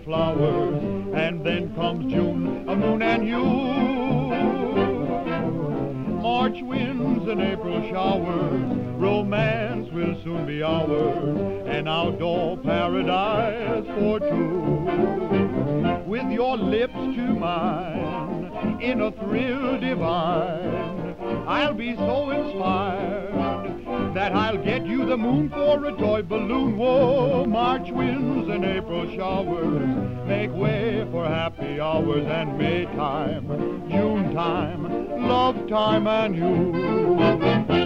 flowers. And then comes June, a moon and you. March winds and April showers, romance will soon be ours, an outdoor paradise for two. With your lips to mine, in a thrill divine, I'll be so inspired that I'll get you the moon for a toy balloon. Whoa, March winds and April showers make way for happy hours, and May time, June time, love time and you.